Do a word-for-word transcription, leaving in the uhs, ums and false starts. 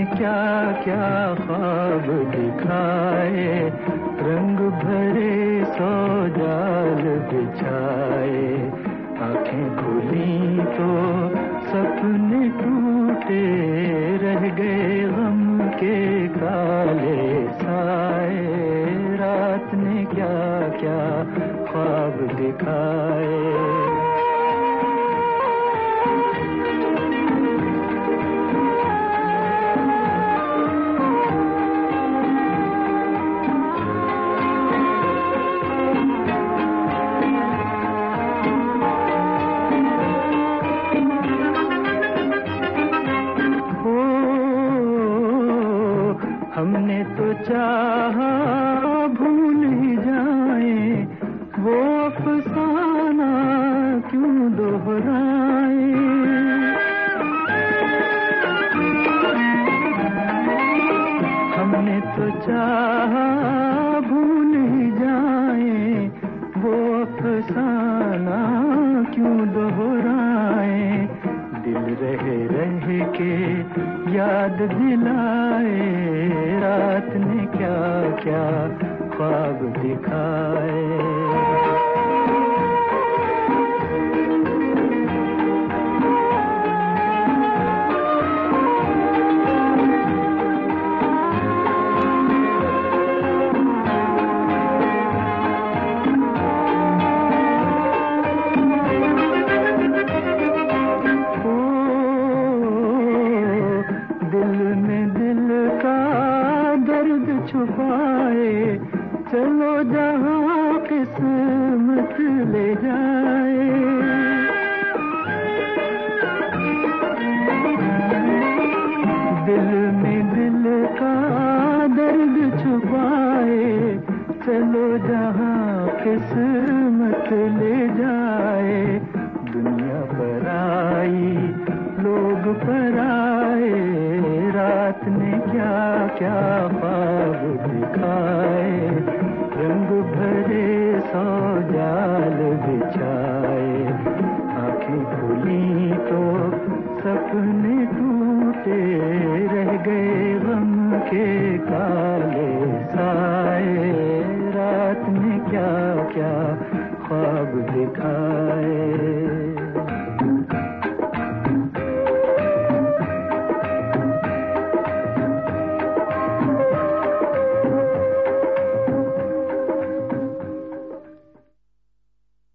क्या क्या ख्वाब दिखाए, रंग भरे सौ जाल बिछाए। आंखें खुली तो सपने टूटे, रह गए गम के काले साए। रात ने क्या क्या ख्वाब दिखाए। हमने तो चाहा भूल ही जाए, वो अफसाना क्यों दोहराए। हमने तो चाहा भूल ही जाए, वो अफसाना क्यों दोहराए। दिल रह रह के याद दिलाए, रात ने क्या क्या ख्वाब दिखाए। छुपाए चलो जहाँ किस्मत ले जाए। दिल में दिल का दर्द छुपाए, चलो जहाँ किस्मत ले जाए। दुनिया पर आई लोग पर आए, रात ने क्या क्या ख्वाब दिखाए। रंग भरे सौ जाल बिछाए, आंखें खुली तो सपने टूटे, रह गए गम के काले साए। रात ने क्या क्या ख्वाब दिखाए।